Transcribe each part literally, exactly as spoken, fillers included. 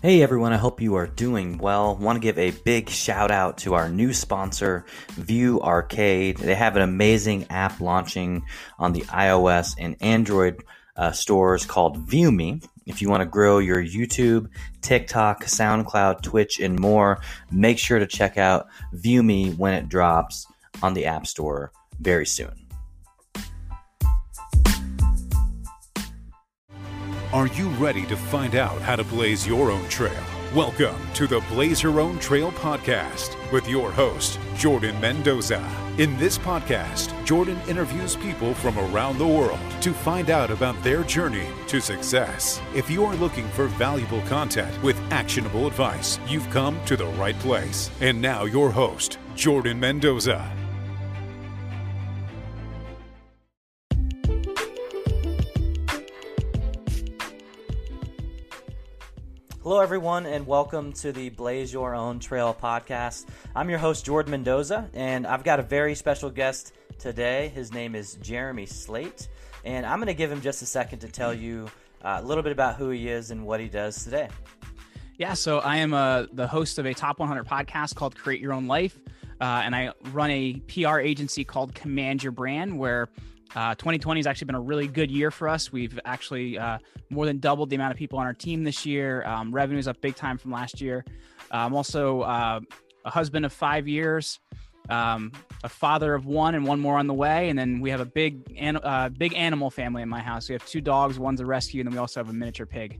Hey everyone, I hope you are doing well. Want to give a big shout out to our new sponsor, View Arcade. They have an amazing app launching on the iOS and Android uh, stores called ViewMe. If you want to grow your YouTube, TikTok, SoundCloud, Twitch, and more, make sure to check out ViewMe when it drops on the App Store very soon. Are you ready to find out how to blaze your own trail? Welcome to the Blaze Your Own Trail podcast with your host, Jordan Mendoza. In this podcast, Jordan interviews people from around the world to find out about their journey to success. If you are looking for valuable content with actionable advice, you've come to the right place. And now your host, Jordan Mendoza. Hello, everyone, and welcome to the Blaze Your Own Trail podcast. I'm your host, Jordan Mendoza, and I've got a very special guest today. His name is Jeremy Slate, and I'm going to give him just a second to tell you uh, a little bit about who he is and what he does today. Yeah, so I am uh, the host of a Top one hundred podcast called Create Your Own Life, uh, and I run a P R agency called Command Your Brand, where Uh, twenty twenty has actually been a really good year for us. We've actually uh, more than doubled the amount of people on our team this year. Um, revenue's up big time from last year. Uh, I'm also uh, a husband of five years, um, a father of one, and one more on the way. And then we have a big, an- uh, big animal family in my house. We have two dogs, one's a rescue, and then we also have a miniature pig.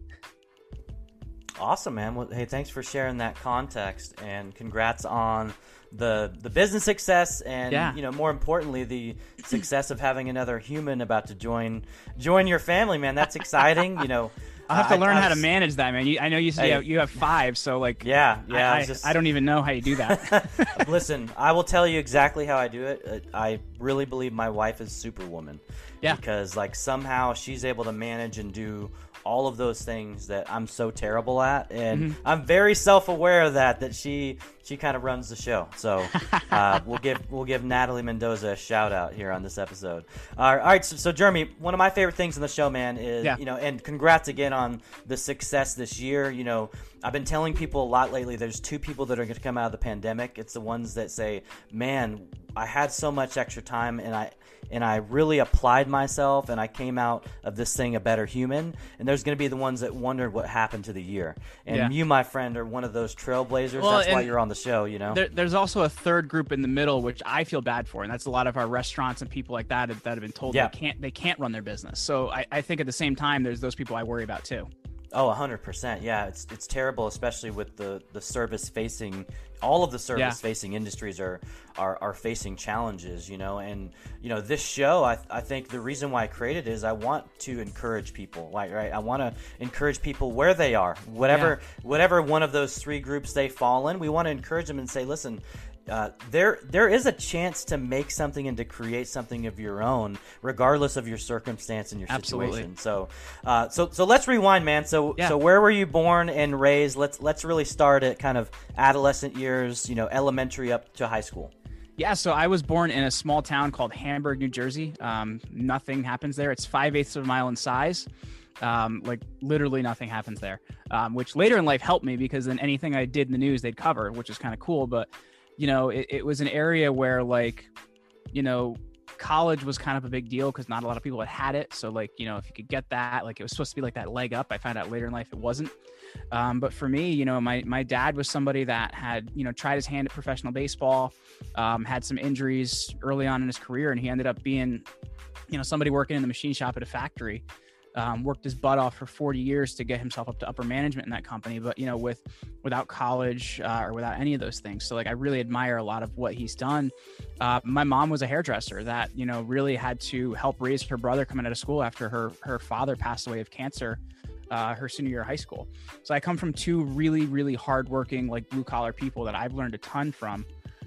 Awesome, man. Well, hey, thanks for sharing that context, and congrats on the the business success, and yeah. you know, more importantly, the success of having another human about to join join your family, man. That's exciting. You know, I'll have to uh, learn I, I how was, to manage that, man. You, I know you said hey, you, have, you have five, so like, yeah, yeah. I, I, I, just, I don't even know how you do that. Listen, I will tell you exactly how I do it. I really believe my wife is Superwoman. Yeah, because like somehow she's able to manage and do all of those things that I'm so terrible at, and mm-hmm. I'm very self-aware of that. That she she kind of runs the show. So uh, we'll give we'll give Natalie Mendoza a shout out here on this episode. All right, all right so, so Jeremy, one of my favorite things in the show, man, is yeah. you know, and congrats again on the success this year. You know, I've been telling people a lot lately. There's two people that are going to come out of the pandemic. It's the ones that say, "Man, I had so much extra time, and I." And I really applied myself, and I came out of this thing a better human. And there's going to be the ones that wondered what happened to the year. And yeah. you, my friend, are one of those trailblazers. Well, that's why you're on the show, you know? There, there's also a third group in the middle, which I feel bad for. And that's a lot of our restaurants and people like that that have been told yeah. they can't they can't run their business. So I, I think at the same time, there's those people I worry about too. Oh, one hundred percent. Yeah, it's it's terrible, especially with the, the service-facing – all of the service-facing yeah. industries are, are are facing challenges, you know. And, you know, this show, I I think the reason why I created it is I want to encourage people, like, right? I want to encourage people where they are. Whatever, yeah. whatever one of those three groups they fall in, we want to encourage them and say, listen, Uh, there, there is a chance to make something and to create something of your own, regardless of your circumstance and your Absolutely. situation. So, uh, so, so let's rewind, man. So, yeah. so where were you born and raised? Let's let's really start at kind of adolescent years, you know, elementary up to high school. Yeah, so I was born in a small town called Hamburg, New Jersey. Um, nothing happens there. It's five eighths of a mile in size. Um, like literally nothing happens there. Um, which later in life helped me because then anything I did in the news they'd cover, which is kind of cool, but. You know, it, it was an area where, like, you know, college was kind of a big deal because not a lot of people had had it. So, like, you know, if you could get that, like, it was supposed to be like that leg up. I found out later in life it wasn't. Um, but for me, you know, my my dad was somebody that had, you know, tried his hand at professional baseball, um, had some injuries early on in his career, and he ended up being, you know, somebody working in the machine shop at a factory. Um, worked his butt off for forty years to get himself up to upper management in that company, but you know, with without college uh, or without any of those things. So like, I really admire a lot of what he's done. Uh, my mom was a hairdresser that you know really had to help raise her brother coming out of school after her her father passed away of cancer uh, her senior year of high school. So I come from two really really hardworking like blue collar people that I've learned a ton from,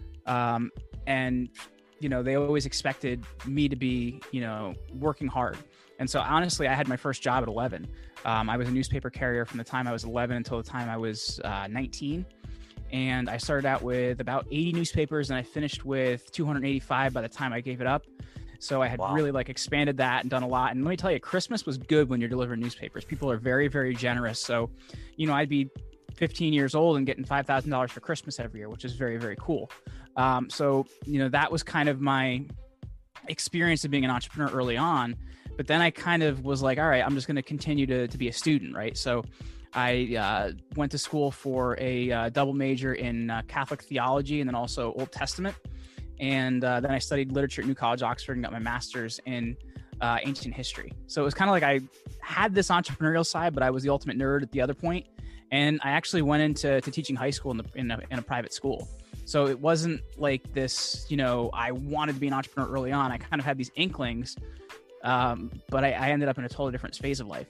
um, and you know they always expected me to be you know working hard. And so honestly, I had my first job at eleven. Um, I was a newspaper carrier from the time I was eleven until the time I was uh, nineteen. And I started out with about eighty newspapers and I finished with two hundred eighty-five by the time I gave it up. So I had wow. really like expanded that and done a lot. And let me tell you, Christmas was good when you're delivering newspapers. People are very, very generous. So, you know, I'd be fifteen years old and getting five thousand dollars for Christmas every year, which is very, very cool. Um, so, you know, that was kind of my experience of being an entrepreneur early on. But then I kind of was like, all right, I'm just going to continue to to be a student, right? So I uh, went to school for a uh, double major in uh, Catholic theology and then also Old Testament. And uh, then I studied literature at New College, Oxford, and got my master's in uh, ancient history. So it was kind of like I had this entrepreneurial side, but I was the ultimate nerd at the other point. And I actually went into to teaching high school in, the, in, a, in a private school. So it wasn't like this, you know, I wanted to be an entrepreneur early on. I kind of had these inklings. Um, but I, I ended up in a totally different phase of life.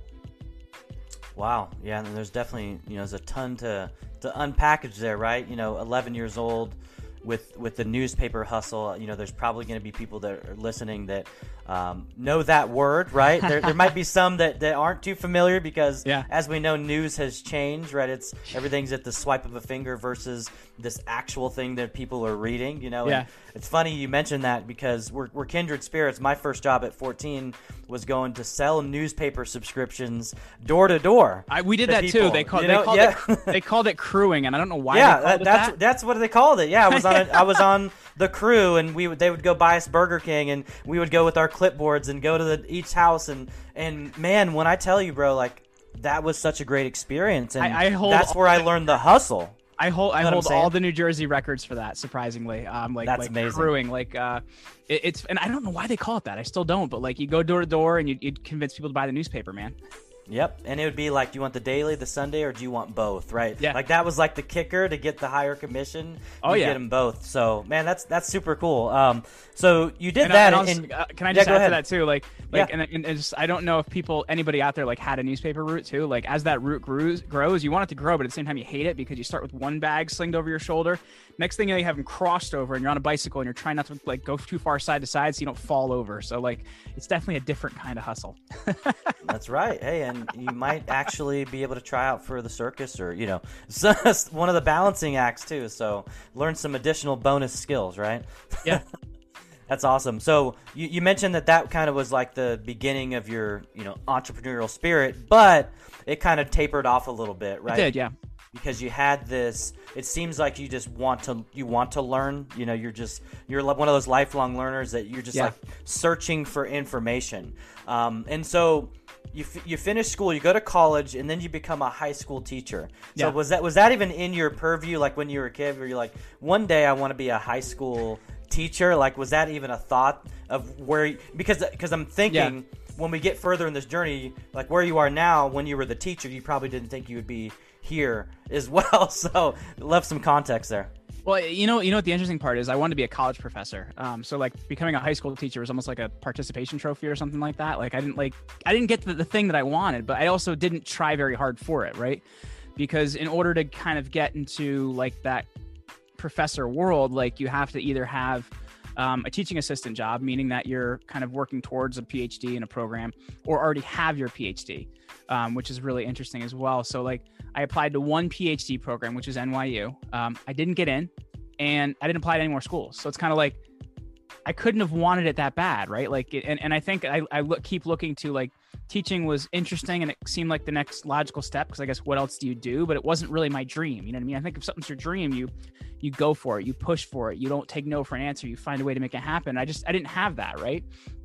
Wow. Yeah. And there's definitely, you know, there's a ton to, to unpackage there, right? You know, eleven years old with, with the newspaper hustle, you know, there's probably going to be people that are listening that, um, know that word, right? There, there might be some that, that aren't too familiar because yeah. as we know, news has changed, right? It's everything's at the swipe of a finger versus this actual thing that people are reading, you know? Yeah. And it's funny you mentioned that because we're, we're kindred spirits. My first job at fourteen was going to sell newspaper subscriptions door to door. I, we did to that people, too. They called, you know? they called yeah. it, they called it crewing. And I don't know why yeah, they called that, it that's, that. that's what they called it. Yeah. I was on, a, I was on the crew and we would, they would go buy us Burger King and we would go with our clipboards and go to the, each house. And, and man, when I tell you, bro, like that was such a great experience. And I, I hold that's where I learned the hustle. I hold I you know hold all the New Jersey records for that. Surprisingly, um, like That's like amazing. crewing, like uh, it, it's and I don't know why they call it that. I still don't, but like you go door to door and you you convince people to buy the newspaper, man. Yep, and it would be like, do you want the daily, the Sunday, or do you want both, right? Yeah. Like that was like the kicker to get the higher commission. Oh, you yeah. get them both. So man, that's that's super cool. Um, so you did And, that. and and, also, uh, can I yeah, just go add ahead. to that too? Like, like, Yeah. and, and it's, I don't know if people, anybody out there, like, had a newspaper route too. Like, as that route grows, grows, you want it to grow, but at the same time, you hate it because you start with one bag slinged over your shoulder. Next thing you know, you have them crossed over, and you're on a bicycle, and you're trying not to like go too far side to side so you don't fall over. So, like, it's definitely a different kind of hustle. That's right. Hey, and you might actually be able to try out for the circus, or you know, one of the balancing acts too. So learn some additional bonus skills, right? Yeah. That's awesome. So you, you mentioned that that kind of was like the beginning of your, you know, entrepreneurial spirit, but it kind of tapered off a little bit, right? It did, yeah. Because you had this, it seems like you just want to, you want to learn, you know, you're just, you're one of those lifelong learners that you're just Yeah. like searching for information. Um, and so you, f- you finish school, you go to college, and then you become a high school teacher. So Yeah. was that, was that even in your purview? Like when you were a kid, where you're like, one day I want to be a high school teacher? Like, was that even a thought of where, because, because I'm thinking Yeah. when we get further in this journey, like where you are now, when you were the teacher, you probably didn't think you would be here as well. So love some context there. Well, you know, you know what the interesting part is? I wanted to be a college professor. Um, so like becoming a high school teacher was almost like a participation trophy or something like that. Like I didn't like, I didn't get the, the thing that I wanted, but I also didn't try very hard for it, right? Because in order to kind of get into like that professor world, like you have to either have um, a teaching assistant job, meaning that you're kind of working towards a PhD in a program, or already have your PhD, um, which is really interesting as well. So like I applied to one PhD program, which is N Y U. Um, I didn't get in, and I didn't apply to any more schools. So it's kind of like I couldn't have wanted it that bad, right? Like, it, and, and I think I, I look, keep looking to like teaching was interesting, and it seemed like the next logical step, because I guess what else do you do? But it wasn't really my dream. You know what I mean? I think if something's your dream, you you go for it, you push for it, you don't take no for an answer, you find a way to make it happen. I just I didn't have that, right?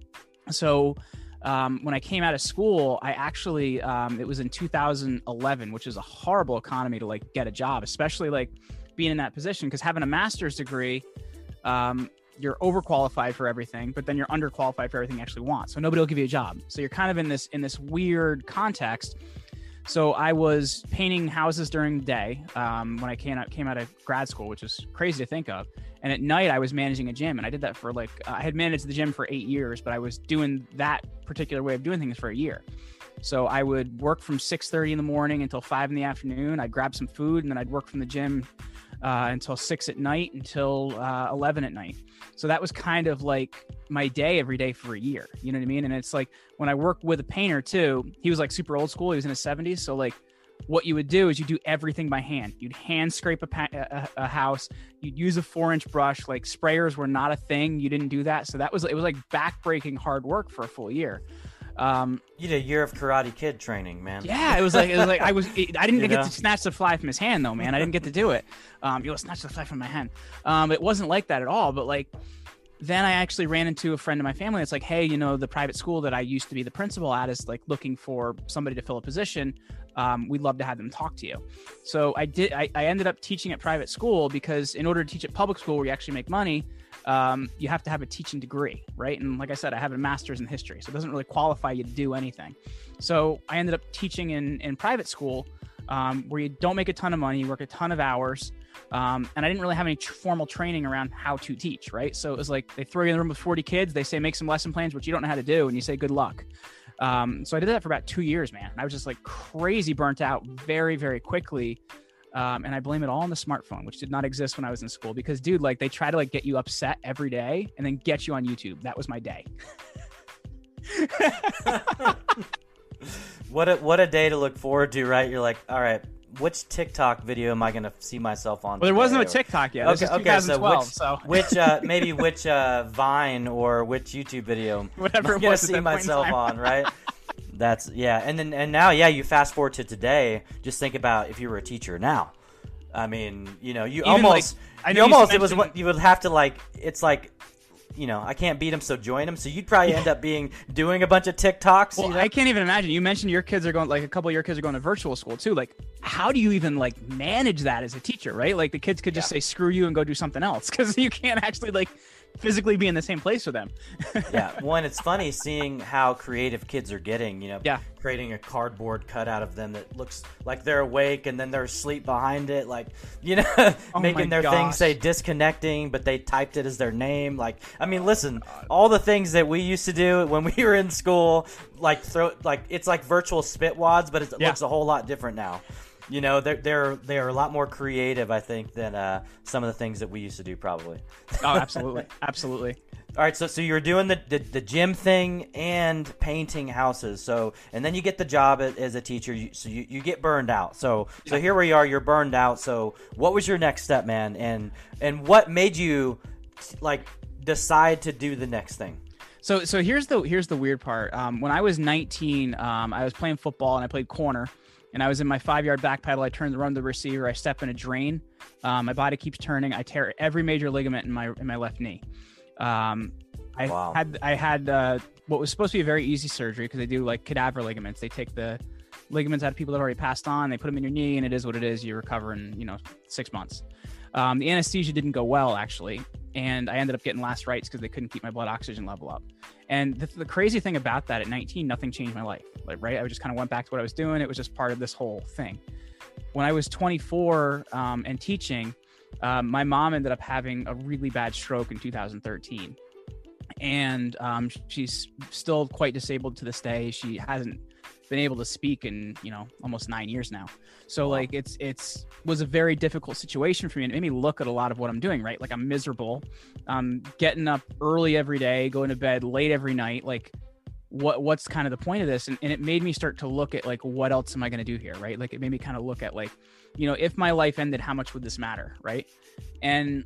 So um, when I came out of school, I actually um, it was in two thousand eleven, which is a horrible economy to like get a job, especially like being in that position, because having a master's degree, um, you're overqualified for everything, but then you're underqualified for everything you actually want. So nobody will give you a job. So you're kind of in this in this weird context. So I was painting houses during the day um, when I came out came out of grad school, which is crazy to think of. And at night I was managing a gym, and I did that for like uh, I had managed the gym for eight years, but I was doing that particular way of doing things for a year. So I would work from six thirty in the morning until five in the afternoon. I'd grab some food, and then I'd work from the gym uh, until six at night until uh, eleven at night. So that was kind of like my day every day for a year. You know what I mean? And it's like when I worked with a painter too, he was like super old school. He was in his seventies. So like what you would do is you do everything by hand. You'd hand scrape a, pa- a, a house. You'd use a four inch brush. Like sprayers were not a thing. You didn't do that. So that was, it was like backbreaking hard work for a full year. Um, you did a year of Karate Kid training, man. Yeah, it was like it was like I was. It, I didn't You get know? to snatch the fly from his hand though, man. I didn't get to do it. Um, you know, snatch the fly from my hand. Um, it wasn't like that at all. But like, then I actually ran into a friend of my family. It's like, hey, you know, the private school that I used to be the principal at is like looking for somebody to fill a position. Um, we'd love to have them talk to you. So I did. I, I ended up teaching at private school because in order to teach at public school where you actually make money, um, you have to have a teaching degree, right? And like I said, I have a master's in history, so it doesn't really qualify you to do anything. So I ended up teaching in, in private school um, where you don't make a ton of money, you work a ton of hours. Um, and I didn't really have any tr- formal training around how to teach, right? So it was like they throw you in the room with forty kids, they say, make some lesson plans, which you don't know how to do. And you say, good luck. Um, so I did that for about two years, man. And I was just like crazy burnt out very, very quickly. Um, and I blame it all on the smartphone, which did not exist when I was in school because dude, like they try to like get you upset every day and then get you on YouTube. That was my day. What a, what a day to look forward to, right? You're like, all right, which TikTok video am I going to see myself on? Well, there wasn't a today? TikTok yet. This Okay, is okay, so twenty twelve. which, So, which uh, maybe which uh, Vine or which YouTube video Whatever I'm it going to was at see that point in myself time. on, right? That's yeah, and then and now, yeah, you fast forward to today. Just think about if you were a teacher now. I mean, you know, you Even, almost, like, I you know you almost, it was mentioned- what you would have to like. It's like, you know, I can't beat him, so join him. So you'd probably end up being doing a bunch of TikToks. Well, you know? I can't even imagine. You mentioned your kids are going, like a couple of your kids are going to virtual school too. Like, how do you even like manage that as a teacher, right? Like the kids could just Yeah. say, screw you and go do something else because you can't actually like physically be in the same place with them. Yeah, one, it's funny seeing how creative kids are getting, you know, Yeah. creating a cardboard cutout of them that looks like they're awake and then they're asleep behind it, like, you know, Oh making my their thing gosh. say disconnecting, but they typed it as their name. Like, I mean, listen, all the things that we used to do when we were in school, like, throw, like, it's like virtual spitwads, but it Yeah. looks a whole lot different now. You know, they're they're they're a lot more creative, I think, than uh, some of the things that we used to do, probably. Oh, absolutely. Absolutely. All right, so so you were doing the, the the gym thing and painting houses. So and then you get the job as, as a teacher. You, so you, you get burned out. So so here we are. You're burned out. So what was your next step, man? And and what made you like decide to do the next thing? So so here's the here's the weird part. Um, when I was nineteen, um, I was playing football and I played corner, and I was in my five yard back pedal. I turned the run to the receiver. I step in a drain. Um, my body keeps turning. I tear every major ligament in my in my left knee. Um, I Wow. had I had uh, what was supposed to be a very easy surgery because they do like cadaver ligaments. They take the ligaments out of people that already passed on. They put them in your knee, and it is what it is. You recover in you know six months. Um, the anesthesia didn't go well actually, and I ended up getting last rites because they couldn't keep my blood oxygen level up. And the, the crazy thing about that, at nineteen, nothing changed my life. Like right, I just kind of went back to what I was doing. It was just part of this whole thing. When I was twenty-four um, and teaching, um, my mom ended up having a really bad stroke in two thousand thirteen, and um, she's still quite disabled to this day. She hasn't been able to speak in you know almost nine years now. So Wow. like it's it's was a very difficult situation for me, and it made me look at a lot of what I'm doing. Right, like I'm miserable, um, getting up early every day, going to bed late every night. Like what what's kind of the point of this? And, and it made me start to look at like what else am I going to do here? Right, like it made me kind of look at like you know if my life ended, how much would this matter? Right, and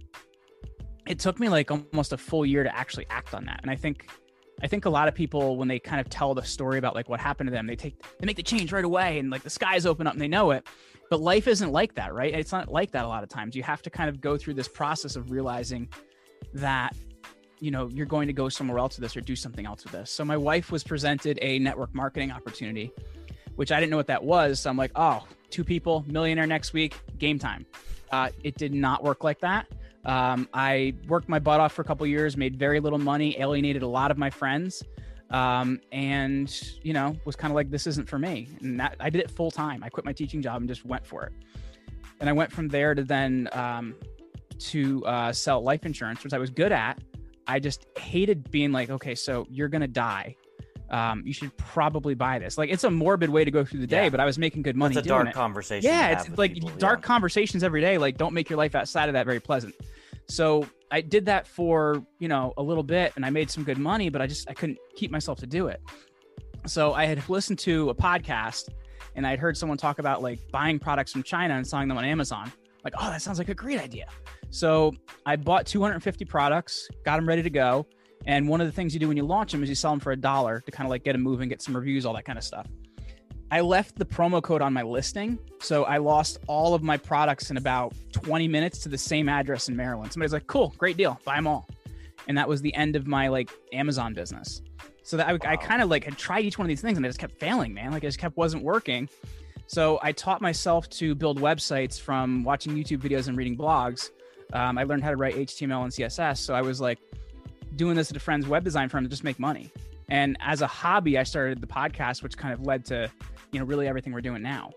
it took me like almost a full year to actually act on that. And I think I think a lot of people, when they kind of tell the story about like what happened to them, they take, they make the change right away and like the skies open up and they know it, but life isn't like that, right? It's not like that a lot of times. You have to kind of go through this process of realizing that, you know, you're going to go somewhere else with this or do something else with this. So my wife was presented a network marketing opportunity, which I didn't know what that was. So I'm like, oh, two people, millionaire next week, game time. Uh, it did not work like that. Um, I worked my butt off for a couple of years, made very little money, alienated a lot of my friends, um, and, you know, was kind of like, this isn't for me. And that, I did it full time. I quit my teaching job and just went for it. And I went from there to then um, to uh, sell life insurance, which I was good at. I just hated being like, okay, so you're going to die. Um, you should probably buy this. Like, it's a morbid way to go through the day, Yeah. but I was making good money It's a doing dark it. conversation. to Yeah, have it's with like people, dark yeah. conversations every day. Like, don't make your life outside of that very pleasant. So I did that for, you know, a little bit and I made some good money, but I just, I couldn't keep myself to do it. So I had listened to a podcast and I'd heard someone talk about like buying products from China and selling them on Amazon. Like, oh, that sounds like a great idea. So I bought two hundred fifty products, got them ready to go. And one of the things you do when you launch them is you sell them for a dollar to kind of like get them moving, get some reviews, all that kind of stuff. I left the promo code on my listing. So I lost all of my products in about twenty minutes to the same address in Maryland. Somebody's like, cool, great deal, buy them all. And that was the end of my like Amazon business. So that I, wow. I kind of like had tried each one of these things and I just kept failing, man. Like I just kept wasn't working. So I taught myself to build websites from watching YouTube videos and reading blogs. Um, I learned how to write H T M L and C S S. So I was like doing this at a friend's web design firm to just make money. And as a hobby, I started the podcast, which kind of led to, you know, really everything we're doing now.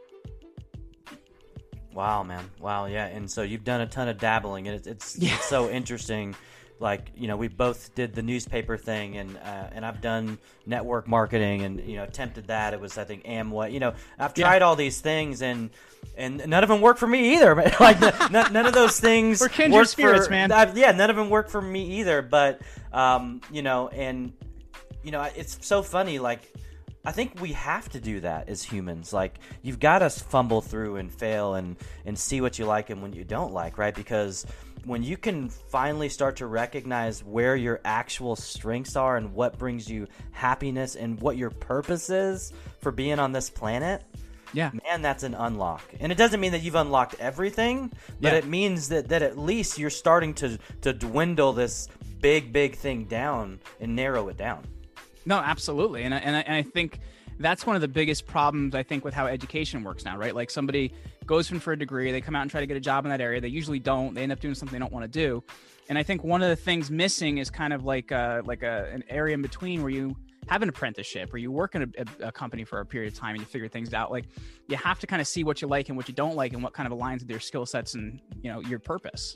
Wow, man. Wow. Yeah. And so you've done a ton of dabbling and it's, it's, yeah. it's so interesting. Like, you know, we both did the newspaper thing and, uh, and I've done network marketing and, you know, attempted that. It was, I think, Amway, you know, I've tried yeah. all these things and, and none of them work for me either. Like none, none of those things We're kindred spirits, for, man. I've, yeah. None of them work for me either. But, um, you know, and, you know, it's so funny. Like, I think we have to do that as humans. Like, you've got to fumble through and fail and, and see what you like and when you don't like, right? Because when you can finally start to recognize where your actual strengths are and what brings you happiness and what your purpose is for being on this planet, yeah, man, that's an unlock. And it doesn't mean that you've unlocked everything, but yeah. it means that, that at least you're starting to, to dwindle this big, big thing down and narrow it down. No, absolutely. And I, and I, and I think that's one of the biggest problems, I think, with how education works now, right? Like somebody goes in for a degree, they come out and try to get a job in that area. They usually don't. They end up doing something they don't want to do. And I think one of the things missing is kind of like a, like a, an area in between where you have an apprenticeship or you work in a, a company for a period of time and you figure things out. Like you have to kind of see what you like and what you don't like and what kind of aligns with your skill sets and, you know, your purpose.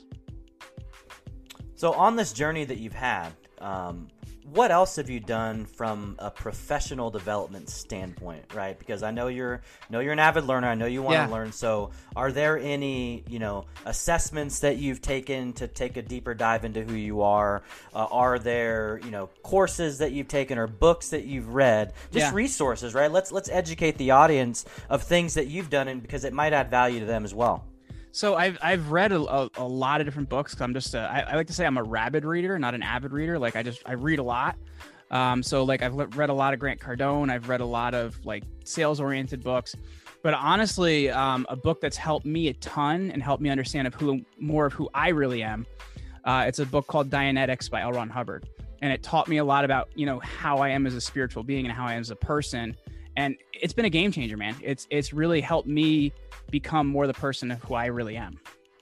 So on this journey that you've had, um, what else have you done from a professional development standpoint, right? Because I know you're know you're an avid learner. I know you want yeah. to learn. So are there any, you know, assessments that you've taken to take a deeper dive into who you are? Uh, are there, you know, courses that you've taken or books that you've read? Just yeah. resources, right? Let's let's educate the audience of things that you've done and because it might add value to them as well. So I've I've read a, a, a lot of different books. I'm just a, I, I like to say I'm a rabid reader, not an avid reader. Like I just I read a lot. Um, so like I've read a lot of Grant Cardone. I've read a lot of like sales oriented books. But honestly, um, a book that's helped me a ton and helped me understand of who more of who I really am. Uh, it's a book called Dianetics by L. Ron Hubbard, and it taught me a lot about you know how I am as a spiritual being and how I am as a person. And it's been a game changer, man. It's it's really helped me become more the person of who I really am.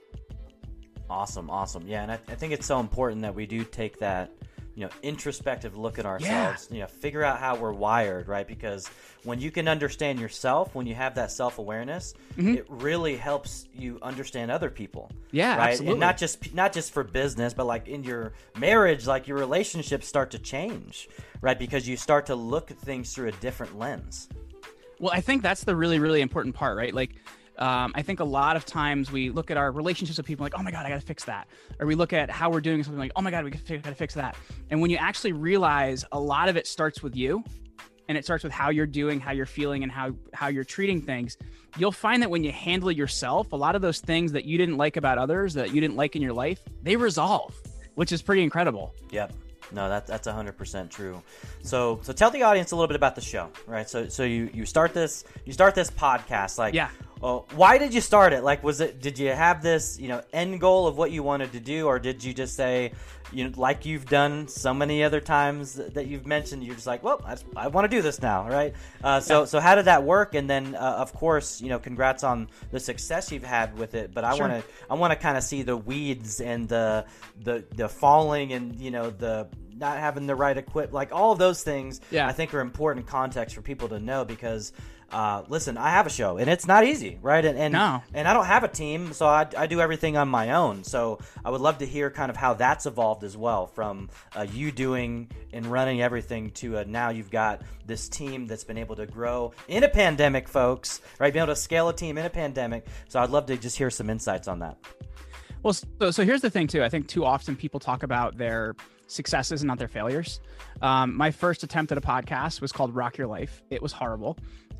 Awesome, awesome. Yeah, and I, I think it's so important that we do take that, you know, introspective look at ourselves, yeah. you know, figure out how we're wired, right? Because when you can understand yourself, when you have that self-awareness, mm-hmm. it really helps you understand other people. Yeah, right? absolutely. And not just not just for business, but like in your marriage, like your relationships start to change, right? Because you start to look at things through a different lens. Well, I think that's the really, really important part, right? Like, Um, I think a lot of times we look at our relationships with people like, oh my God, I got to fix that. Or we look at how we're doing something like, oh my God, we got to fix that. And when you actually realize a lot of it starts with you and it starts with how you're doing, how you're feeling and how, how you're treating things, you'll find that when you handle it yourself, a lot of those things that you didn't like about others, that you didn't like in your life, they resolve, which is pretty incredible. Yep. No, that, that's one hundred percent true. So so tell the audience a little bit about the show, right? So so you, you start this you start this podcast, like, yeah. Oh, why did you start it? Like, was it, did you have this, you know, end goal of what you wanted to do, or did you just say, you know, like you've done so many other times that you've mentioned, you're just like, well, I, just, I want to do this now, right? Uh, so, yeah. so how did that work? And then, uh, of course, you know, congrats on the success you've had with it. But I sure. want to, I want to kind of see the weeds and the, the, the falling and, you know, the not having the right equipment, like all of those things. Yeah. I think are important context for people to know because. Uh, listen, I have a show, and it's not easy, right? And and, no. and I don't have a team, so I, I do everything on my own. So I would love to hear kind of how that's evolved as well, from uh, you doing and running everything to uh, now you've got this team that's been able to grow in a pandemic, folks, right? Being able to scale a team in a pandemic. So I'd love to just hear some insights on that. Well, so, so here's the thing, too. I think too often people talk about their successes and not their failures. Um, my first attempt at a podcast was called Rock Your Life. It was horrible.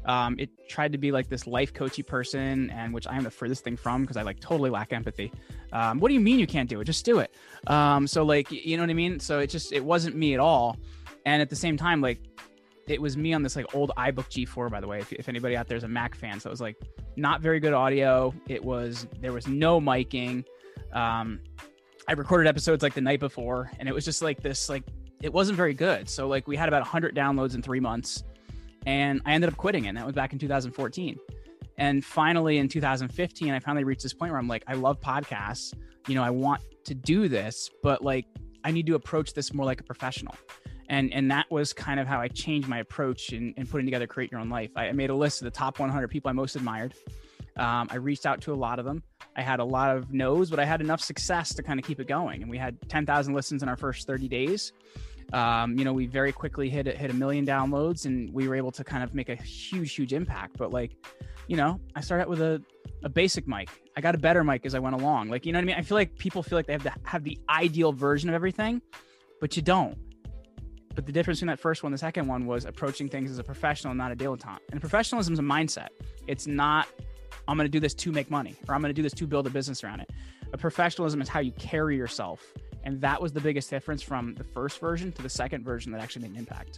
Um, it tried to be like this life coachy person, and which I am the furthest thing from because I like totally lack empathy. Um, what do you mean you can't do it? Just do it. Um, so like, you know what I mean? So it just, it wasn't me at all. And at the same time, like it was me on this like old iBook G four, by the way, if, if anybody out there is a Mac fan. So it was like not very good audio. It was, there was no miking. Um, I recorded episodes like the night before, and it was just like this, like, it wasn't very good. So like we had about a hundred downloads in three months and I ended up quitting it. And that was back in two thousand fourteen. And finally in two thousand fifteen, I finally reached this point where I'm like, I love podcasts. You know, I want to do this, but like, I need to approach this more like a professional. And and that was kind of how I changed my approach in, in putting together Create Your Own Life. I made a list of the top one hundred people I most admired. Um, I reached out to a lot of them. I had a lot of no's, but I had enough success to kind of keep it going. And we had ten thousand listens in our first thirty days. Um, you know, we very quickly hit hit a million downloads, and we were able to kind of make a huge, huge impact. But like, you know, I started out with a, a basic mic. I got a better mic as I went along. Like, you know what I mean? I feel like people feel like they have to have the ideal version of everything, but you don't. But the difference between that first one and the second one was approaching things as a professional, not a dilettante. And professionalism is a mindset. It's not, I'm going to do this to make money, or I'm going to do this to build a business around it. A professionalism is how you carry yourself. And that was the biggest difference from the first version to the second version that actually made an impact.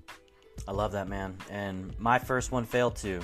I love that, man. And my first one failed too.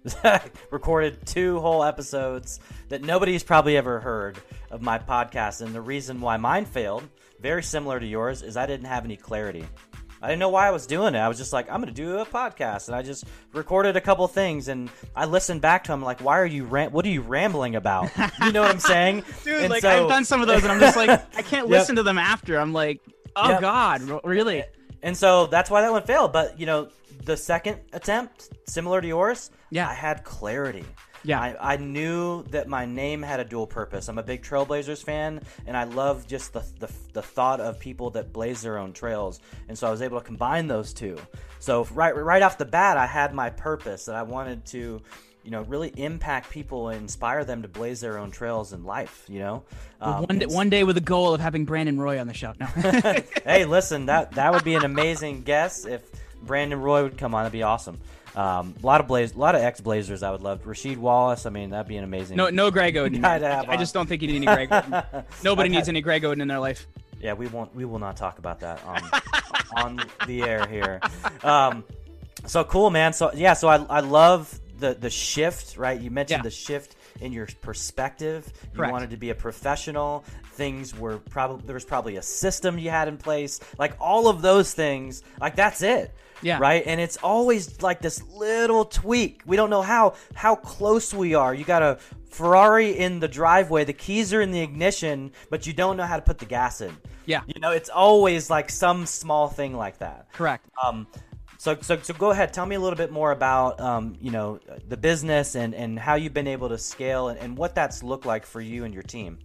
Recorded two whole episodes that nobody's probably ever heard of my podcast. And the reason why mine failed, very similar to yours, is I didn't have any clarity. I didn't know why I was doing it. I was just like, I'm going to do a podcast. And I just recorded a couple things, and I listened back to them like, why are you, ram- what are you rambling about? You know what I'm saying? Dude, and like so, I've done some of those, and I'm just like, I can't Yep. listen to them after. I'm like, oh Yep. God, really? And so that's why that one failed. But, you know, the second attempt, similar to yours, Yeah. I had clarity. Yeah. I, I knew that my name had a dual purpose. I'm a big Trailblazers fan, and I love just the, the the thought of people that blaze their own trails. And so I was able to combine those two. So right right off the bat, I had my purpose that I wanted to, you know, really impact people and inspire them to blaze their own trails in life, you know? Um, one, day, one day with the goal of having Brandon Roy on the show. No. Hey, listen, that, that would be an amazing guest if Brandon Roy would come on. That'd be awesome. Um, a lot of Blaze, a lot of ex-Blazers I would love. Rasheed Wallace, I mean, that'd be an amazing. No, no Greg Oden. guy to have I, I just don't think you need any Greg Oden. Nobody I've needs had- any Greg Oden in their life. Yeah, we won't. We will not talk about that on on the air here. Um, so cool, man. So yeah, so I I love the the shift. Right, you mentioned Yeah. the shift in your perspective. You Correct. wanted to be a professional. Things were probably there was probably a system you had in place. Like all of those things. Like that's it. Yeah. Right. And it's always like this little tweak. We don't know how how close we are. You got a Ferrari in the driveway. The keys are in the ignition, but you don't know how to put the gas in. Yeah. You know, it's always like some small thing like that. Correct. Um, so, so, so go ahead. Tell me a little bit more about, um, you know, the business and, and how you've been able to scale and, and what that's looked like for you and your team.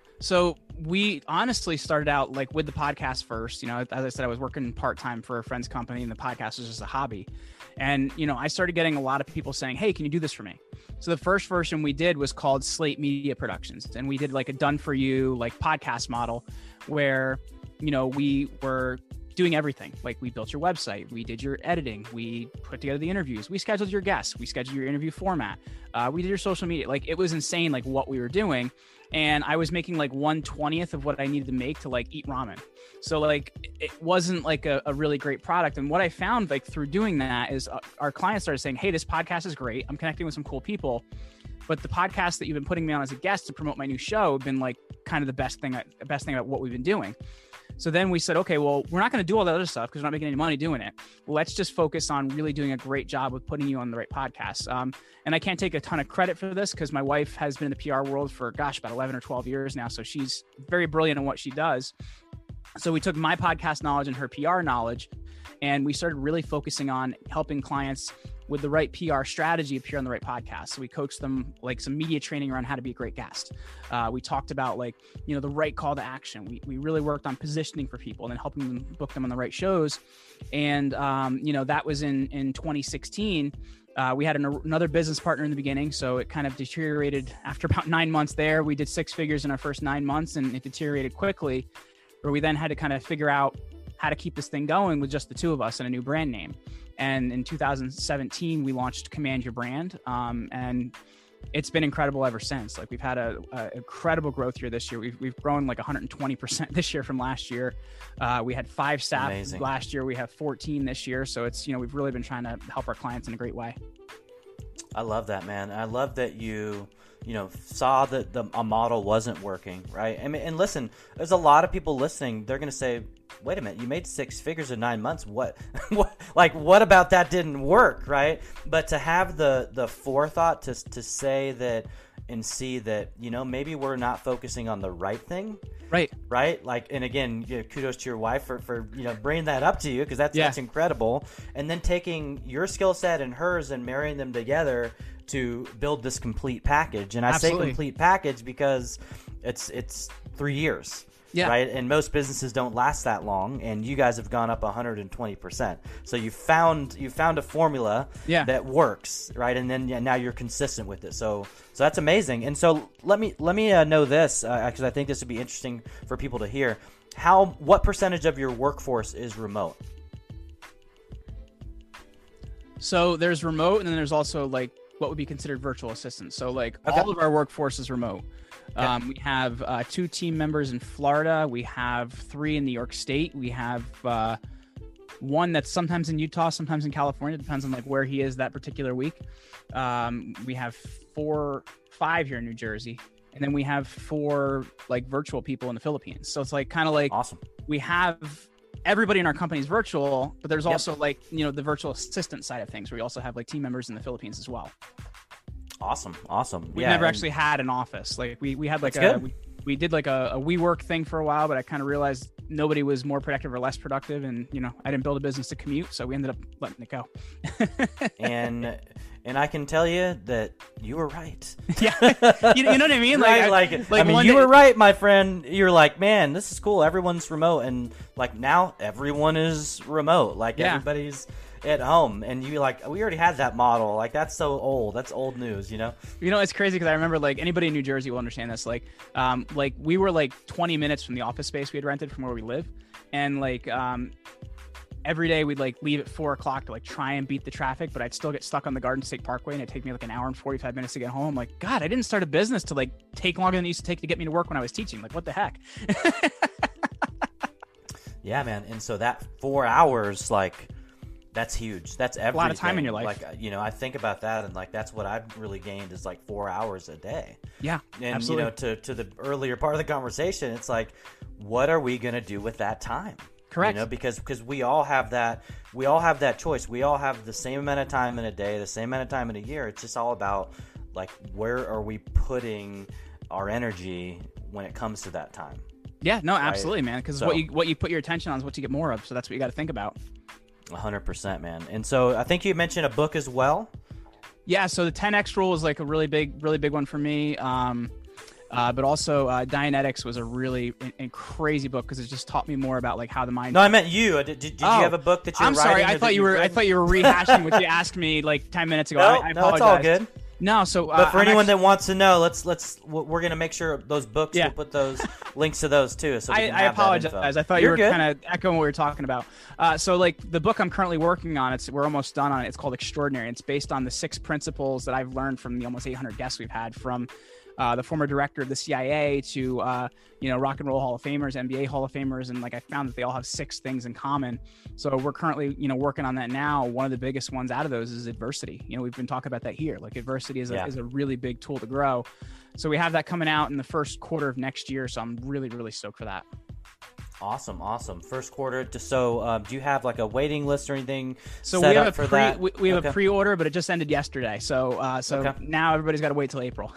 So we honestly started out like with the podcast first. You know, as I said, I was working part-time for a friend's company, and the podcast was just a hobby. And, you know, I started getting a lot of people saying, hey, can you do this for me? So the first version we did was called Slate Media Productions. And we did like a done for you, like podcast model where, you know, we were doing everything. Like we built your website, we did your editing, we put together the interviews, we scheduled your guests, we scheduled your interview format, uh, we did your social media. Like it was insane, like what we were doing. And I was making like one twentieth of what I needed to make to like eat ramen. So like it wasn't like a, a really great product. And what I found like through doing that is uh, our clients started saying, hey, this podcast is great. I'm connecting with some cool people. But the podcast that you've been putting me on as a guest to promote my new show have been like kind of the best thing, the best thing about what we've been doing. So then we said, okay, well, we're not going to do all that other stuff because we're not making any money doing it. Let's just focus on really doing a great job with putting you on the right podcast. Um, and I can't take a ton of credit for this because my wife has been in the P R world for, gosh, about eleven or twelve years now. So she's very brilliant in what she does. So we took my podcast knowledge and her P R knowledge, and we started really focusing on helping clients with the right P R strategy appear on the right podcast. So we coached them like some media training around how to be a great guest. Uh, we talked about like, you know, the right call to action. We, we really worked on positioning for people and then helping them book them on the right shows. And, um, you know, that was in, in twenty sixteen. Uh, we had an, another business partner in the beginning. So it kind of deteriorated after about nine months there. We did six figures in our first nine months and it deteriorated quickly, where we then had to kind of figure out how to keep this thing going with just the two of us and a new brand name. And in two thousand seventeen, we launched Command Your Brand. Um, and it's been incredible ever since. Like we've had a, a incredible growth year this year. We've, we've grown like one hundred twenty percent this year from last year. Uh, we had five staff Amazing. last year. We have fourteen this year. So it's, you know, we've really been trying to help our clients in a great way. I love that, man. I love that you, you know, saw that the a model wasn't working, right? I mean, and listen, there's a lot of people listening. They're going to say, wait a minute, you made six figures in nine months. What, what, like, what about that didn't work, right? But to have the the forethought to to say that and see that, you know, maybe we're not focusing on the right thing. Right. Right. Like, and again, you know, kudos to your wife for, for, you know, bringing that up to you. Cause that's, yeah. that's incredible. And then taking your skill set and hers and marrying them together to build this complete package. And I Absolutely. say complete package because it's, it's three years. Yeah. Right. And most businesses don't last that long. And you guys have gone up one hundred twenty percent. So you found you found a formula yeah. that works. Right. And then yeah, now you're consistent with it. So so that's amazing. And so let me let me uh, know this, uh, because I think this would be interesting for people to hear. How what percentage of your workforce is remote? So there's remote, and then there's also like what would be considered virtual assistants. So like okay. all of our workforce is remote. Okay. Um, we have uh, two team members in Florida. We have three in New York State. We have uh, one that's sometimes in Utah, sometimes in California. Depends on like where he is that particular week. Um, we have four, five here in New Jersey, and then we have four like virtual people in the Philippines. So it's like kind of like awesome. We have everybody in our company is virtual, but there's also yep. like you know the virtual assistant side of things. Where we also have like team members in the Philippines as well. Awesome. Awesome. We've yeah, never and... actually had an office. Like we, we had like That's a, we, we did like a, a WeWork thing for a while, but I kind of realized nobody was more productive or less productive. And, you know, I didn't build a business to commute. So we ended up letting it go. and, and I can tell you that you were right. Yeah. You, you know what I mean? Like, right, I, like, like I mean, you day... were right, my friend. You're like, man, this is cool. Everyone's remote. And like now everyone is remote. Like yeah. everybody's at home, and you like we already had that model. Like that's so old. That's old news, you know. You know, it's crazy because I remember like anybody in New Jersey will understand this. Like, um, like we were like twenty minutes from the office space we had rented from where we live, and like um, every day we'd like leave at four o'clock to like try and beat the traffic, but I'd still get stuck on the Garden State Parkway, and it'd take me like an hour and forty-five minutes to get home. I'm like, God, I didn't start a business to like take longer than it used to take to get me to work when I was teaching. Like, what the heck? Yeah, man. And so that four hours, like. That's huge. That's everything. A lot of time in your life. Like, you know, I think about that and like that's what I've really gained is like four hours a day. Yeah, and absolutely. You know, to to the earlier part of the conversation, it's like, what are we gonna do with that time? Correct. You know, because because we all have that we all have that choice. We all have the same amount of time in a day, the same amount of time in a year. It's just all about like where are we putting our energy when it comes to that time. Yeah, no, absolutely, right? Man. Because so, what you what you put your attention on is what you get more of. So that's what you got to think about. one hundred percent, man. And so I think you mentioned a book as well. Yeah, so the ten X rule was like a really big, really big one for me. Um, uh, but also uh, Dianetics was a really a, a crazy book because it just taught me more about like how the mind. No, I meant you. Did, did, did oh, you have a book that you're I'm writing? I'm sorry. I thought you were. I thought you were rehashing what you asked me like ten minutes ago. No, I, I no, it's all good. No, so uh, but for I'm anyone actually... that wants to know, let's let's we're gonna make sure those books. Yeah. We'll put those links to those too. So we I, can I have apologize. That info. I thought You're you were kind of echoing what we were talking about. Uh, so like the book I'm currently working on, it's we're almost done on it. It's called Extraordinary. It's based on the six principles that I've learned from the almost eight hundred guests we've had, from uh, the former director of the C I A to uh, you know Rock and Roll Hall of Famers, N B A Hall of Famers, and like I found that they all have six things in common. So we're currently you know working on that now. One of the biggest ones out of those is adversity. You know we've been talking about that here. Like adversity is a, yeah. is a really big tool to grow. So we have that coming out in the first quarter of next year. So I'm really really stoked for that. Awesome, awesome. First quarter. So, um, do you have like a waiting list or anything? So set we have up a for pre, that? we, we have okay. a pre-order, but it just ended yesterday. So, uh, so okay. now everybody's got to wait till April.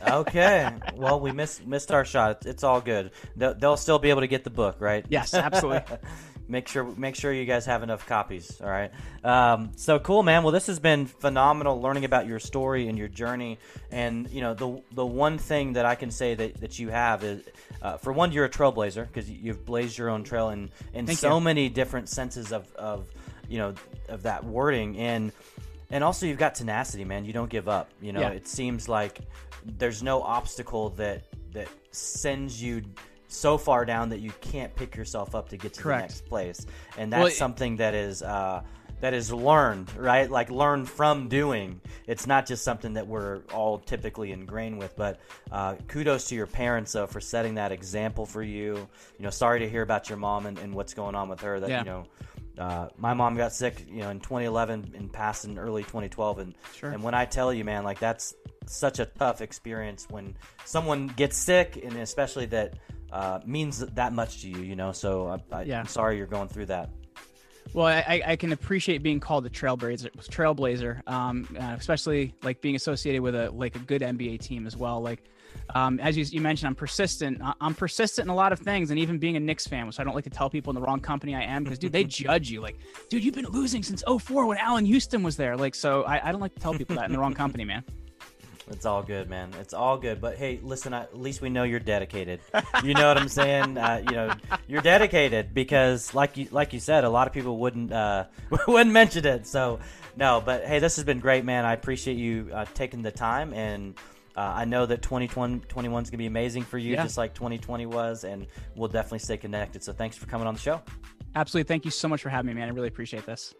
Okay. Well, we missed missed our shot. It's, it's all good. They'll, they'll still be able to get the book, right? Yes, absolutely. Make sure make sure you guys have enough copies. All right. Um, so cool, man. Well, this has been phenomenal learning about your story and your journey. And you know, the the one thing that I can say that, that you have is, uh, for one, you're a trailblazer because you've blazed your own trail in in Thank so you. many different senses of, of you know of that wording, and and also you've got tenacity, man. You don't give up. You know, yeah. It seems like there's no obstacle that that sends you so far down that you can't pick yourself up to get to Correct. the next place. And that's Well, something that is uh, that is learned, right? Like learned from doing. It's not just something that we're all typically ingrained with. But uh, kudos to your parents, though, for setting that example for you. You know, sorry to hear about your mom and, and what's going on with her. That Yeah. you know. Uh, my mom got sick, you know, in twenty eleven and passed in early twenty twelve, and Sure. and when I tell you, man, like that's such a tough experience when someone gets sick, and especially that uh, means that much to you, you know. So I, I, Yeah. I'm sorry you're going through that. Well, I, I can appreciate being called a trailblazer, trailblazer, um, uh, especially like being associated with a like a good N B A team as well. Like, um, as you, you mentioned, I'm persistent. I- I'm persistent in a lot of things, and even being a Knicks fan, which I don't like to tell people in the wrong company I am, because dude, they judge you. Like, dude, you've been losing since oh four when Allen Houston was there. Like, so I, I don't like to tell people that in the wrong company, man. It's all good, man. It's all good. But hey, listen, at least we know you're dedicated. You know what I'm saying? Uh, you know, you're dedicated because, like you, like you said, a lot of people wouldn't uh, wouldn't mention it. So, no. But hey, this has been great, man. I appreciate you uh, taking the time, and uh, I know that twenty twenty-one is gonna be amazing for you, Yeah. just like twenty twenty was, and we'll definitely stay connected. So, thanks for coming on the show. Absolutely. Thank you so much for having me, man. I really appreciate this.